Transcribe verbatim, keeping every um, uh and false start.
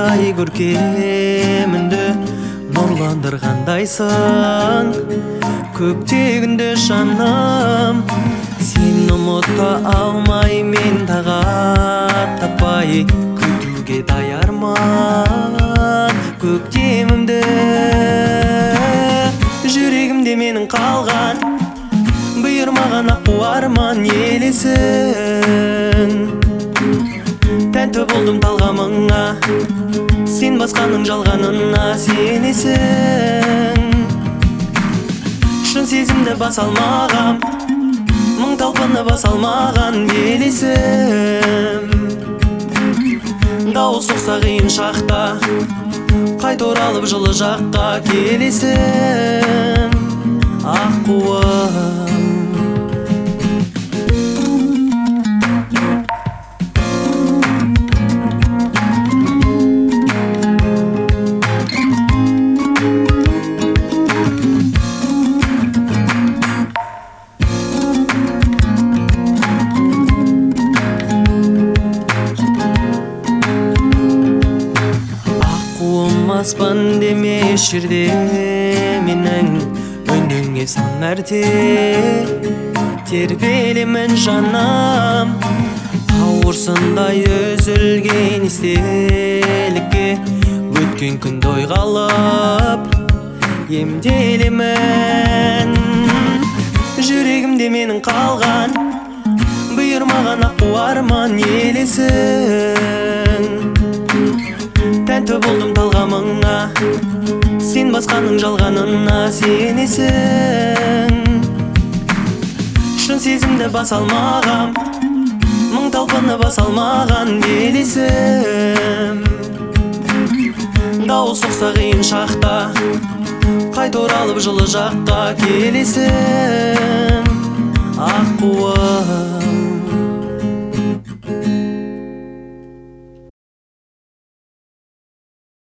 ай көркемінді нұрландырғандайсың. Көктегінде жаным, сен ұмыта алмай мен тағат таппай күтуге даярмын көктемімді. Жүрегімде менің қалған бұйырмаған аққу арман елесің. Тәнті болдым талғамыңа, сен басқаның жалғанына сенесің. Шын сезімді бас алмағам, мың талпыны бас алмаған елесім. Дауыл соқса қиын шақта, қайта оралып жылы жаққа келесің. Аққуым. Аспан деме жерде менің үніңе сан мәрте тербелемін жаным. Қауырсындай үзілген естелікке өткен күнді ойға алып емделемін. Жүрегімде менің қалған бұйырмаған аққу арман елесің. Тәнті болдым талғамыңа, сен басқаның жалғанына сенесің. Шын сезімді бас алмағам, мың талпыны бас алмаған елесім. Дауыл соқса қиын шақта, қайта оралып жылы жаққа келесің. Аққуым.